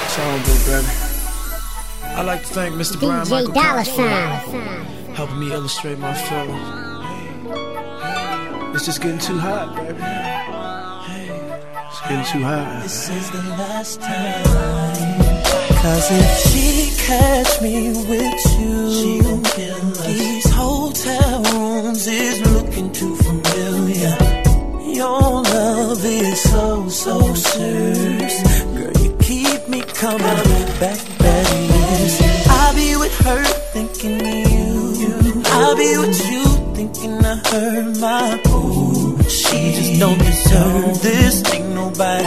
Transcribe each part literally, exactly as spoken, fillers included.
Songbook, baby. I'd like to thank Mister Brian D J Michael Dollar Cox Sign. for helping me illustrate my feelings. It's just getting too hot, baby. It's getting too hot. This is the last time. Cause if she catch me with you, she gon' kill us. These hotel rooms is looking too familiar. Your love is so, so serious. Girl, you keep me coming back, baby. I'll be with her thinking of you. I'll be with you thinking of her, my boo. She just don't deserve this. Ain't nobody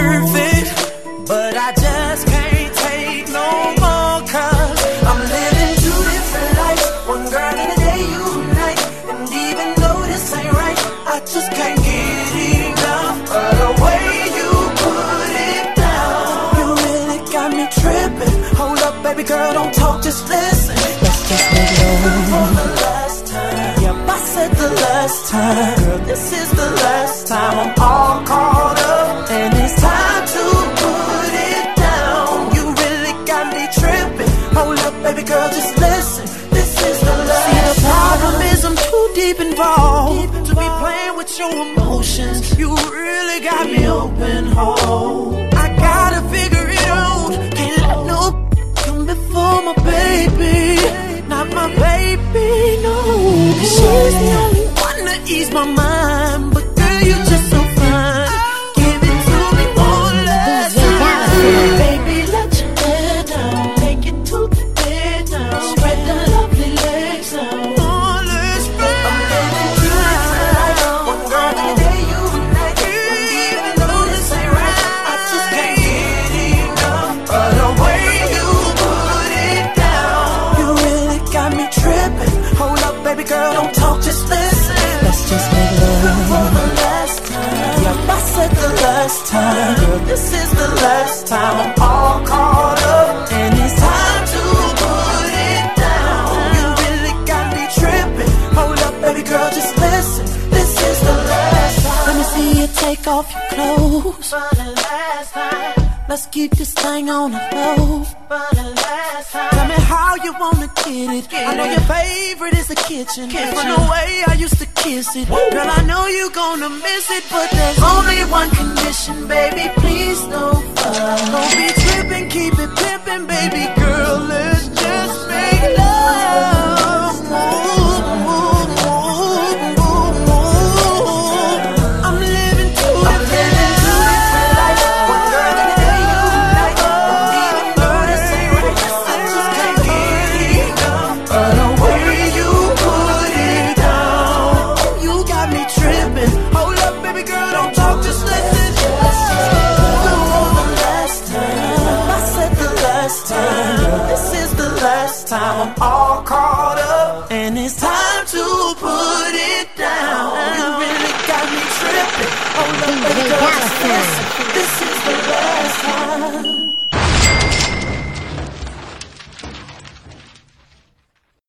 perfect, but I just can't take no more. Cause I'm living two different lives. One girl in a day, you night. And even though this ain't right, I just can't get enough of the way you put it down. You really got me tripping. Hold up, baby girl, don't talk, just listen. Let's just make love for the last time. Yep, I said the last time. Girl, this is the last time. I'm all caught up, and it's time to put it down. You really got me tripping. Hold up, baby girl, just listen. This is the last time. See, the problem is I'm too deep involved, deep involved to be playing with your emotions. You really got me open whole. I gotta figure it out. Can't let no come before my baby. Not my baby, no. She's the only one to ease my mind. But girl, you just so fine. Give it to me one last time. Baby, let your head down. Take it to the bed now. Spread the lovely legs out. Oh, let's ride. I'm living two different lives. One girl in a day, you and I. Even though this ain't right, I just can't get enough of the way you put it down. You really got me tripping. Hold up, baby girl, don't talk, just listen. Let's just make love for the last time. Yep, I said the last time. Girl, this is the last time. I'm all caught up, and it's time to put it down. You really got me tripping. Hold up, baby girl, just listen. This is the last time. Let me see you take off your clothes for the last time. Let's keep this thing on the low for the last time. Tell me how you wanna get it. I know your favorite is the kitchen. From the way I used to kiss it, girl, I know you gonna miss it, but there's only one condition, baby. Please don't fuss. Don't be tripping, keep it pimping, baby girl. Let's just make love. Ooh, ooh, ooh, ooh, ooh. I'm living two different lives. One girl in a day, you like. Even though this ain't right, I just can't get enough of the way you put it down. You got me tripping. Hold up, baby girl, don't talk, just listen. Let's just make love for the last time. I said the last time. This is the last time. I'm all caught up, and it's time to put it down. You really got me tripping. Hold up, baby girl, just listen. This is the last time.